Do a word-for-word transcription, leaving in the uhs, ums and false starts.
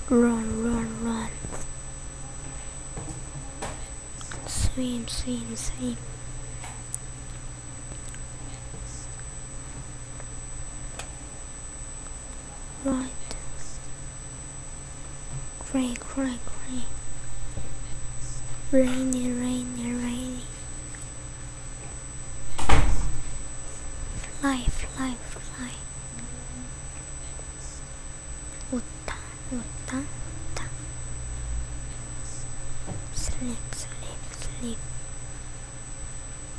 Run, run, run. Swim, swim, swim. Right. Gray, gray, gray. Rainy, rainy, rainy. Fly, fly, fly. Utta, utta, utta. Sleep, sleep, sleep.